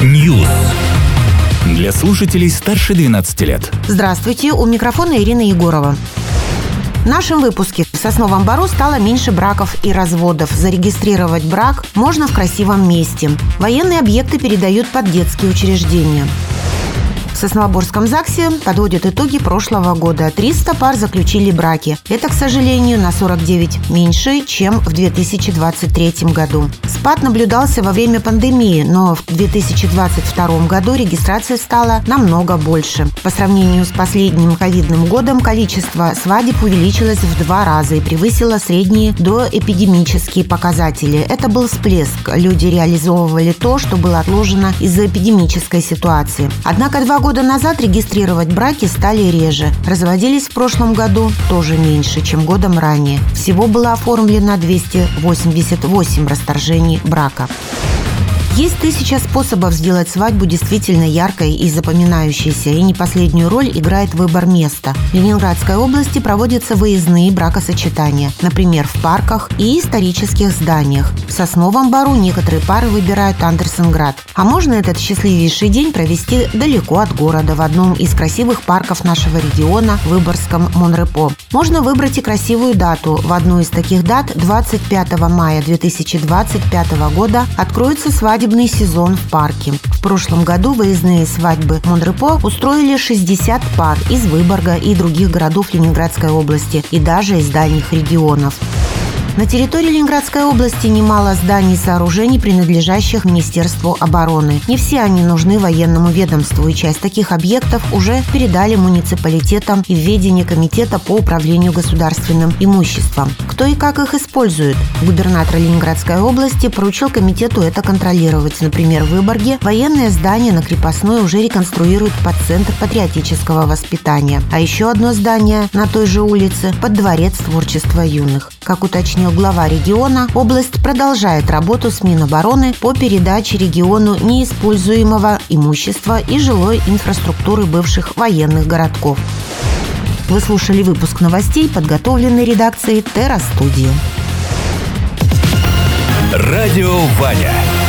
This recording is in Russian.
News. Для слушателей старше 12 лет. Здравствуйте, у микрофона Ирина Егорова. В нашем выпуске в Сосновом Бору стало меньше браков и разводов. Зарегистрировать брак можно в красивом месте. Военные объекты передают под детские учреждения. В Сосновоборском ЗАГСе подводят итоги прошлого года. 300 пар заключили браки. Это, к сожалению, на 49 меньше, чем в 2023 году. Спад наблюдался во время пандемии, но в 2022 году регистрация стала намного больше. По сравнению с последним ковидным годом количество свадеб увеличилось в 2 раза и превысило средние доэпидемические показатели. Это был всплеск. Люди реализовывали то, что было отложено из-за эпидемической ситуации. Однако 2 года назад регистрировать браки стали реже. Разводились в прошлом году тоже меньше, чем годом ранее. Всего было оформлено 288 расторжений брака. Есть 1000 способов сделать свадьбу действительно яркой и запоминающейся, и не последнюю роль играет выбор места. В Ленинградской области проводятся выездные бракосочетания, например, в парках и исторических зданиях. В Сосновом Бору некоторые пары выбирают Андерсенград. А можно этот счастливейший день провести далеко от города, в одном из красивых парков нашего региона, Выборгском Монрепо. Можно выбрать и красивую дату. В одну из таких дат, 25 мая 2025 года, откроется свадебный сезон в парке. В прошлом году выездные свадьбы Монрепо устроили 60 пар из Выборга и других городов Ленинградской области и даже из дальних регионов. На территории Ленинградской области немало зданий и сооружений, принадлежащих Министерству обороны. Не все они нужны военному ведомству, и часть таких объектов уже передали муниципалитетам и в ведение Комитета по управлению государственным имуществом. Кто и как их использует? Губернатор Ленинградской области поручил комитету это контролировать. Например, в Выборге военное здание на Крепостной уже реконструируют под Центр патриотического воспитания. А еще одно здание на той же улице – под Дворец творчества юных. Как уточнил глава региона, область продолжает работу с Минобороны по передаче региону неиспользуемого имущества и жилой инфраструктуры бывших военных городков. Вы слушали выпуск новостей, подготовленный редакцией Терра Студии. Радио Ваня.